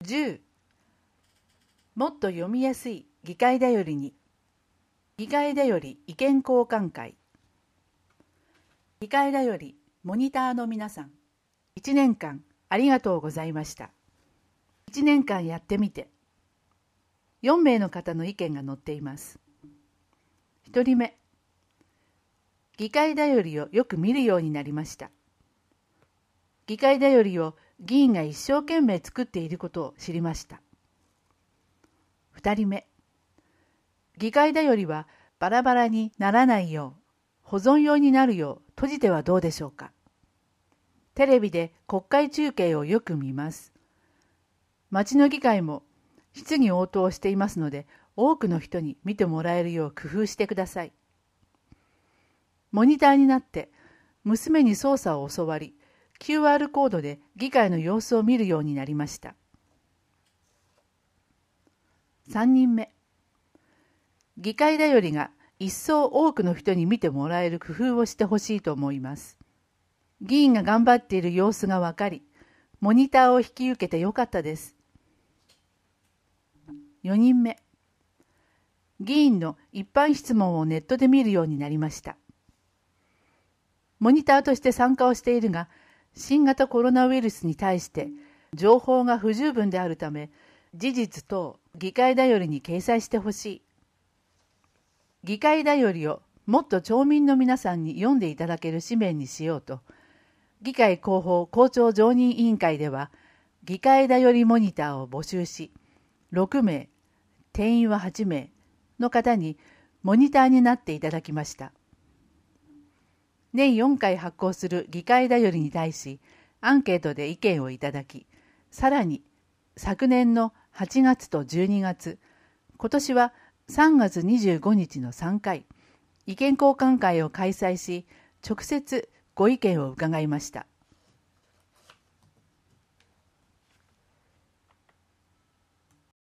10もっと読みやすい議会だよりに。議会だより意見交換会。議会だよりモニターの皆さん、1年間ありがとうございました。1年間やってみて。4名の方の意見が載っています。1人目、議会だよりをよく見るようになりました。議会だよりを議員が一生懸命作っていることを知りました。2人目、議会だよりはバラバラにならないよう、保存用になるよう閉じてはどうでしょうか。テレビで国会中継をよく見ます。町の議会も質疑応答をしていますので、多くの人に見てもらえるよう工夫してください。モニターになって娘に操作を教わり、QR コードで議会の様子を見るようになりました。3人目、議会だよりが一層多くの人に見てもらえる工夫をしてほしいと思います。議員が頑張っている様子がわかり、モニターを引き受けてよかったです。4人目、議員の一般質問をネットで見るようになりました。モニターとして参加をしているが、新型コロナウイルスに対して情報が不十分であるため、事実等議会だよりに掲載してほしい。議会だよりをもっと町民の皆さんに読んでいただける紙面にしようと、議会広報校長常任委員会では、議会だよりモニターを募集し、6名、定員は8名の方にモニターになっていただきました。年4回発行する議会だよりに対し、アンケートで意見をいただき、さらに昨年の8月と12月、今年は3月25日の3回、意見交換会を開催し、直接ご意見を伺いました。